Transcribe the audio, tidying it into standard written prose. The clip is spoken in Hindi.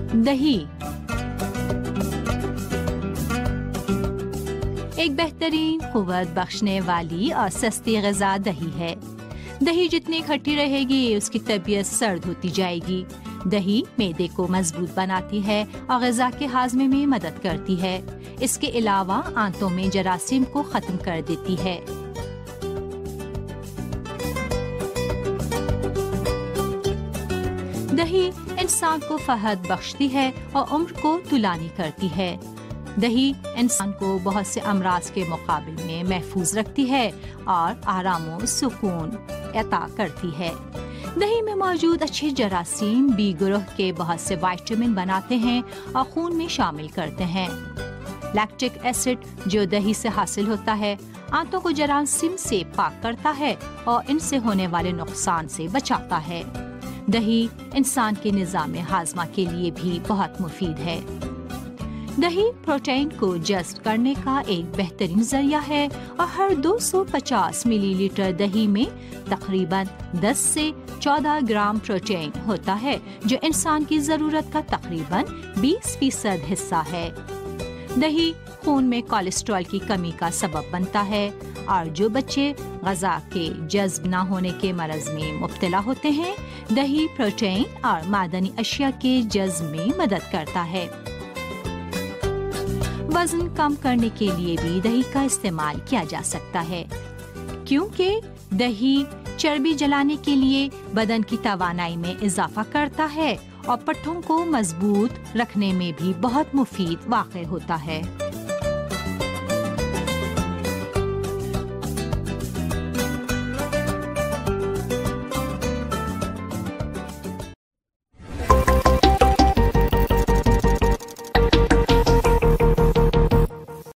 दही एक बेहतरीन कुव्वत बख्शने वाली और सस्ती ग़िज़ा दही है। दही जितनी खट्टी रहेगी उसकी तबीयत सर्द होती जाएगी। दही मैदे को मजबूत बनाती है और ग़िज़ा के हाज़मे में मदद करती है। इसके अलावा आंतों में जरासीम को खत्म कर देती है। दही इंसान को फहद बख्शती है और उम्र को तुलानी करती है। दही इंसान को बहुत से अमराज के मुकाबले में महफूज रखती है और आराम व सुकून अता करती है। दही में मौजूद अच्छे जरासीम बी ग्रुह के बहुत से विटामिन बनाते हैं और खून में शामिल करते हैं। लैक्टिक एसिड जो दही से हासिल होता है आंतों को जरासीम से पाक करता है और इनसे होने वाले नुकसान से बचाता है। दही इंसान के निज़ाम हाजमा के लिए भी बहुत मुफीद है। दही प्रोटीन को जज़्ब करने का एक बेहतरीन जरिया है और हर 250 मिलीलीटर दही में तकरीबन 10 से 14 ग्राम प्रोटीन होता है, जो इंसान की जरूरत का तकरीबन 20% हिस्सा है। दही खून में कोलेस्ट्रॉल की कमी का सबब बनता है और जो बच्चे ग़िज़ा के जज़्ब न होने के मरज में मुब्तला होते हैं, दही प्रोटीन और मादनी अशिया के जज़्ब में मदद करता है। वजन कम करने के लिए भी दही का इस्तेमाल किया जा सकता है, क्योंकि दही चर्बी जलाने के लिए बदन की तवानाई में इजाफा करता है और पट्टों को मजबूत रखने में भी बहुत मुफीद वाक़ होता है।